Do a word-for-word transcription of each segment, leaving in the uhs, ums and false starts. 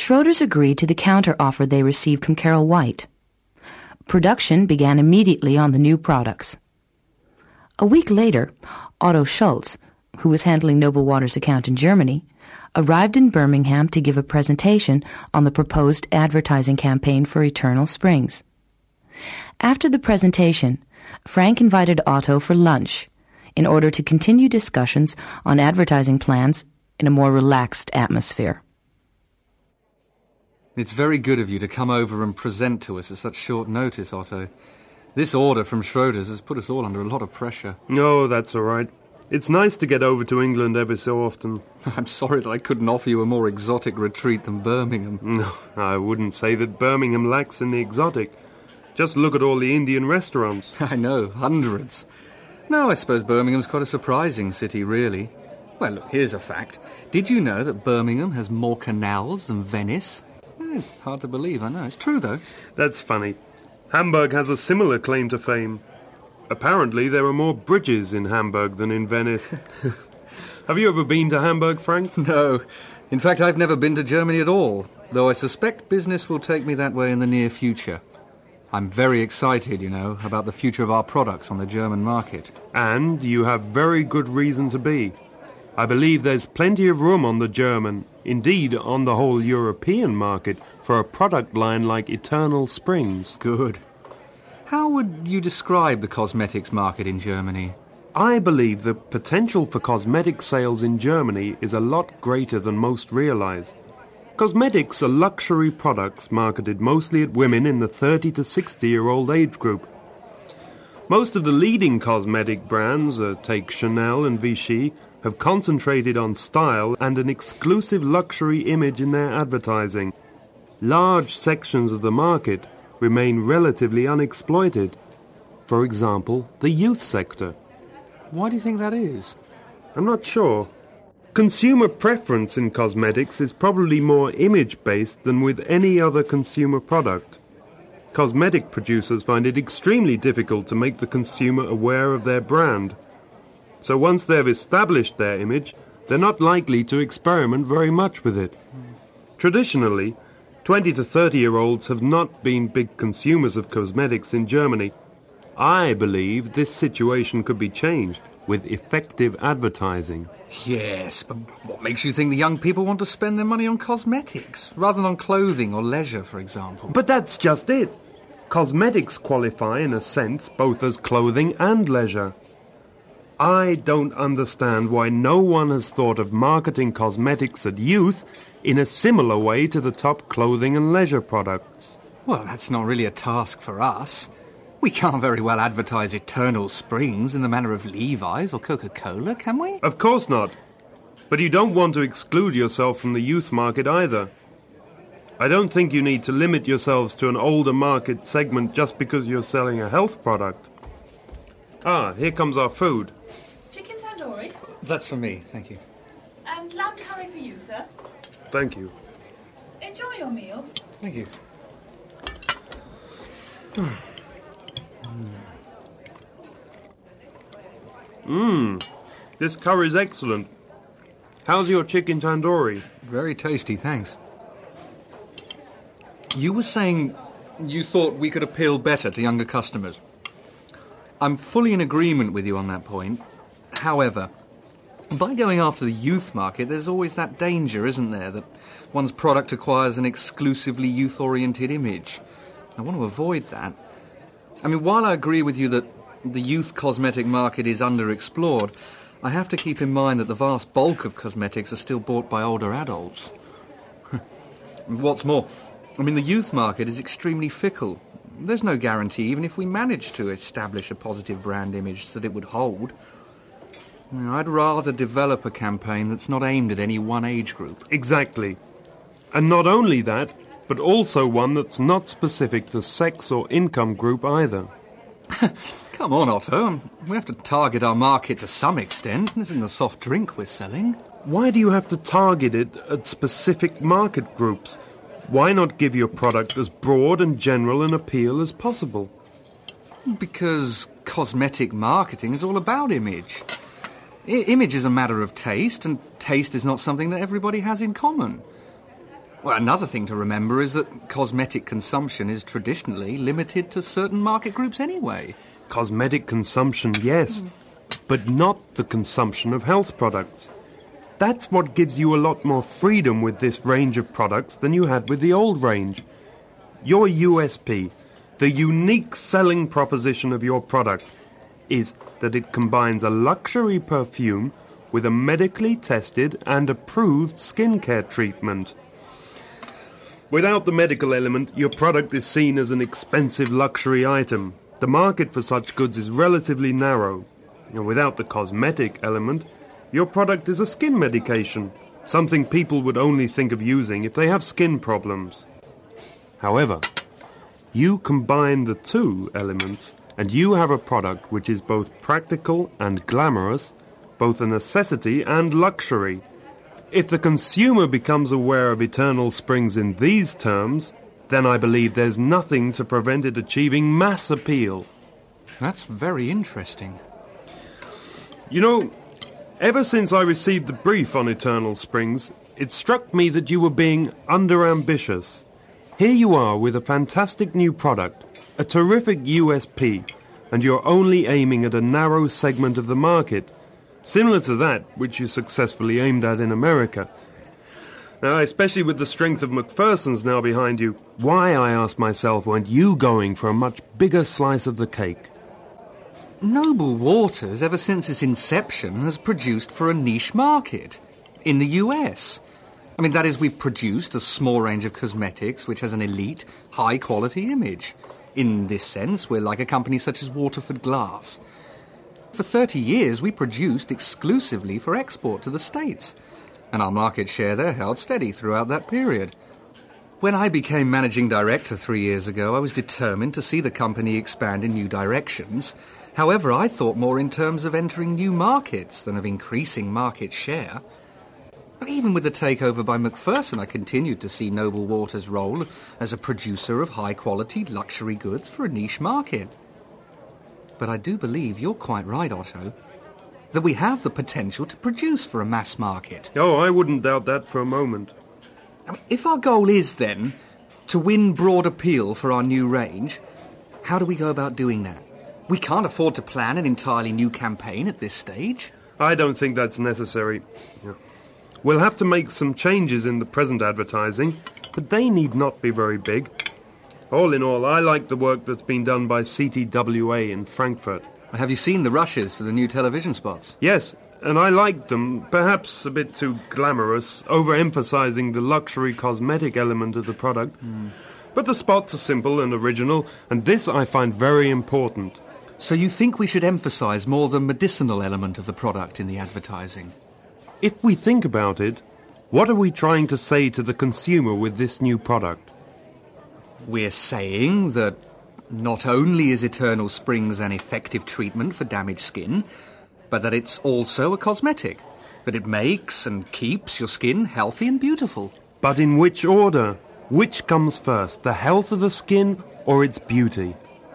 Schroders agreed to the counter-offer they received from Carol White. Production began immediately on the new products. A week later, Otto Schultz, who was handling Noble Water's account in Germany, arrived in Birmingham to give a presentation on the proposed advertising campaign for Eternal Springs. After the presentation, Frank invited Otto for lunch in order to continue discussions on advertising plans in a more relaxed atmosphere. It's very good of you to come over and present to us at such short notice, Otto. This order from Schroders has put us all under a lot of pressure. No, that's all right. It's nice to get over to England every so often. I'm sorry that I couldn't offer you a more exotic retreat than Birmingham. No, I wouldn't say that Birmingham lacks in the exotic. Just look at all the Indian restaurants. I know, hundreds. No, I suppose Birmingham's quite a surprising city, really. Well, look, here's a fact. Did you know that Birmingham has more canals than Venice? Eh, hard to believe, I know. It's true, though. That's funny. Hamburg has a similar claim to fame. Apparently, there are more bridges in Hamburg than in Venice. Have you ever been to Hamburg, Frank? No. In fact, I've never been to Germany at all, though I suspect business will take me that way in the near future. I'm very excited, you know, about the future of our products on the German market. And you have very good reason to be. I believe there's plenty of room on the German, indeed on the whole European market, for a product line like Eternal Springs. Good. How would you describe the cosmetics market in Germany? I believe the potential for cosmetic sales in Germany is a lot greater than most realize. Cosmetics are luxury products marketed mostly at women in the thirty to sixty-year-old age group. Most of the leading cosmetic brands, uh, take Chanel and Vichy, have concentrated on style and an exclusive luxury image in their advertising. Large sections of the market remain relatively unexploited. For example, the youth sector. Why do you think that is? I'm not sure. Consumer preference in cosmetics is probably more image-based than with any other consumer product. Cosmetic producers find it extremely difficult to make the consumer aware of their brand. So once they've established their image, they're not likely to experiment very much with it. Traditionally, twenty to thirty-year-olds have not been big consumers of cosmetics in Germany. I believe this situation could be changed with effective advertising. Yes, but what makes you think the young people want to spend their money on cosmetics, rather than on clothing or leisure, for example? But that's just it. Cosmetics qualify, in a sense, both as clothing and leisure. I don't understand why no one has thought of marketing cosmetics at youth in a similar way to the top clothing and leisure products. Well, that's not really a task for us. We can't very well advertise Eternal Springs in the manner of Levi's or Coca-Cola, can we? Of course not. But you don't want to exclude yourself from the youth market either. I don't think you need to limit yourselves to an older market segment just because you're selling a health product. Ah, here comes our food. Chicken tandoori. That's for me, thank you. And lamb curry for you, sir. Thank you. Enjoy your meal. Thank you. Mmm, this curry's excellent. How's your chicken tandoori? Very tasty, thanks. You were saying you thought we could appeal better to younger customers. I'm fully in agreement with you on that point. However, by going after the youth market, there's always that danger, isn't there, that one's product acquires an exclusively youth-oriented image. I want to avoid that. I mean, while I agree with you that the youth cosmetic market is underexplored, I have to keep in mind that the vast bulk of cosmetics are still bought by older adults. What's more, I mean, the youth market is extremely fickle. There's no guarantee, even if we manage to establish a positive brand image, that it would hold. You know, I'd rather develop a campaign that's not aimed at any one age group. Exactly. And not only that, but also one that's not specific to sex or income group either. Come on, Otto. We have to target our market to some extent. This isn't a soft drink we're selling. Why do you have to target it at specific market groups? Why not give your product as broad and general an appeal as possible? Because cosmetic marketing is all about image. I- image is a matter of taste, and taste is not something that everybody has in common. Well, another thing to remember is that cosmetic consumption is traditionally limited to certain market groups anyway. Cosmetic consumption, yes, mm. but not the consumption of health products. That's what gives you a lot more freedom with this range of products than you had with the old range. Your U S P, the unique selling proposition of your product, is that it combines a luxury perfume with a medically tested and approved skincare treatment. Without the medical element, your product is seen as an expensive luxury item. The market for such goods is relatively narrow. And without the cosmetic element, your product is a skin medication, something people would only think of using if they have skin problems. However, you combine the two elements and you have a product which is both practical and glamorous, both a necessity and luxury. If the consumer becomes aware of Eternal Springs in these terms, then I believe there's nothing to prevent it achieving mass appeal. That's very interesting. You know, ever since I received the brief on Eternal Springs, it struck me that you were being under-ambitious. Here you are with a fantastic new product, a terrific U S P, and you're only aiming at a narrow segment of the market, similar to that which you successfully aimed at in America. Now, especially with the strength of McPherson's now behind you, why, I ask myself, weren't you going for a much bigger slice of the cake? Noble Waters, ever since its inception, has produced for a niche market in the U S. I mean, that is, we've produced a small range of cosmetics which has an elite, high-quality image. In this sense, we're like a company such as Waterford Glass. For thirty years, we produced exclusively for export to the States, and our market share there held steady throughout that period. When I became managing director three years ago, I was determined to see the company expand in new directions. However, I thought more in terms of entering new markets than of increasing market share. Even with the takeover by McPherson, I continued to see Noble Waters' role as a producer of high-quality luxury goods for a niche market. But I do believe you're quite right, Otto, that we have the potential to produce for a mass market. Oh, I wouldn't doubt that for a moment. I mean, if our goal is, then, to win broad appeal for our new range, how do we go about doing that? We can't afford to plan an entirely new campaign at this stage. I don't think that's necessary. We'll have to make some changes in the present advertising, but they need not be very big. All in all, I like the work that's been done by C T W A in Frankfurt. Have you seen the rushes for the new television spots? Yes, and I liked them, perhaps a bit too glamorous, overemphasizing the luxury cosmetic element of the product. Mm. But the spots are simple and original, and this I find very important. So you think we should emphasize more the medicinal element of the product in the advertising? If we think about it, what are we trying to say to the consumer with this new product? We're saying that not only is Eternal Springs an effective treatment for damaged skin, but that it's also a cosmetic, that it makes and keeps your skin healthy and beautiful. But in which order? Which comes first, the health of the skin or its beauty?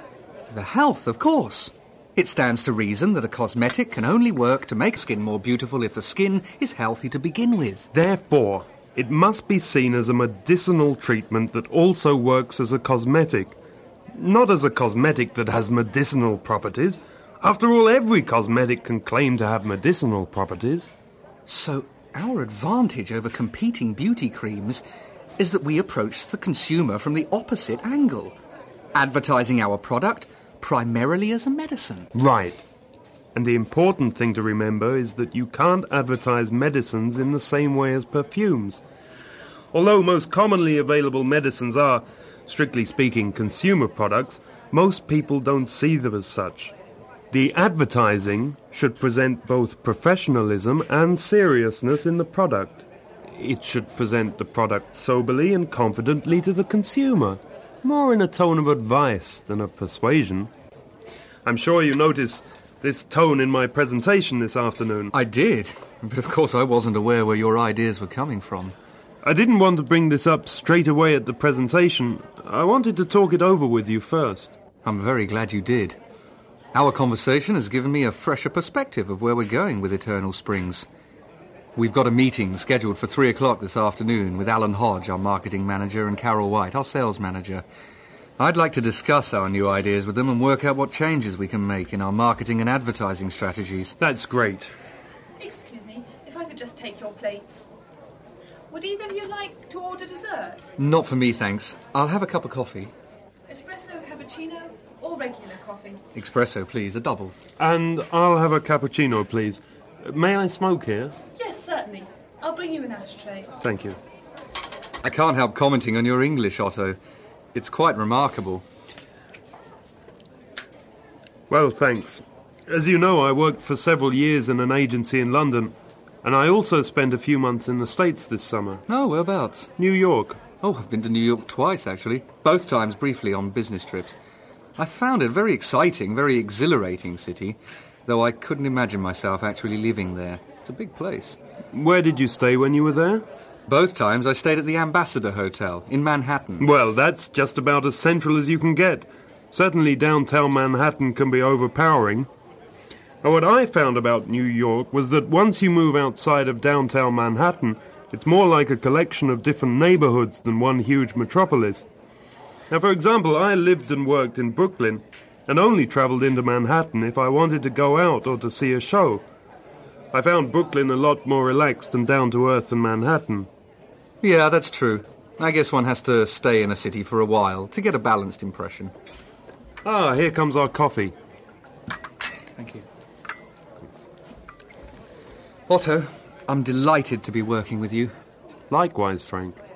The health, of course. It stands to reason that a cosmetic can only work to make skin more beautiful if the skin is healthy to begin with. Therefore, it must be seen as a medicinal treatment that also works as a cosmetic. Not as a cosmetic that has medicinal properties. After all, every cosmetic can claim to have medicinal properties. So, our advantage over competing beauty creams is that we approach the consumer from the opposite angle, advertising our product primarily as a medicine. Right. And the important thing to remember is that you can't advertise medicines in the same way as perfumes. Although most commonly available medicines are, strictly speaking, consumer products, most people don't see them as such. The advertising should present both professionalism and seriousness in the product. It should present the product soberly and confidently to the consumer, more in a tone of advice than of persuasion. I'm sure you notice this tone in my presentation this afternoon. I did, but of course I wasn't aware where your ideas were coming from. I didn't want to bring this up straight away at the presentation. I wanted to talk it over with you first. I'm very glad you did. Our conversation has given me a fresher perspective of where we're going with Eternal Springs. We've got a meeting scheduled for three o'clock this afternoon with Alan Hodge, our marketing manager, and Carol White, our sales manager. I'd like to discuss our new ideas with them and work out what changes we can make in our marketing and advertising strategies. That's great. Excuse me, if I could just take your plates. Would either of you like to order dessert? Not for me, thanks. I'll have a cup of coffee. Espresso, cappuccino, or regular coffee? Espresso, please, a double. And I'll have a cappuccino, please. May I smoke here? Yes, certainly. I'll bring you an ashtray. Thank you. I can't help commenting on your English, Otto. It's quite remarkable. Well, thanks. As you know, I worked for several years in an agency in London, and I also spent a few months in the States this summer. Oh, whereabouts? New York. Oh, I've been to New York twice, actually. Both times briefly on business trips. I found it a very exciting, very exhilarating city, though I couldn't imagine myself actually living there. It's a big place. Where did you stay when you were there? Both times I stayed at the Ambassador Hotel in Manhattan. Well, that's just about as central as you can get. Certainly downtown Manhattan can be overpowering. And what I found about New York was that once you move outside of downtown Manhattan, it's more like a collection of different neighborhoods than one huge metropolis. Now, for example, I lived and worked in Brooklyn and only traveled into Manhattan if I wanted to go out or to see a show. I found Brooklyn a lot more relaxed and down-to-earth than Manhattan. Yeah, that's true. I guess one has to stay in a city for a while to get a balanced impression. Ah, here comes our coffee. Thank you. Otto, I'm delighted to be working with you. Likewise, Frank.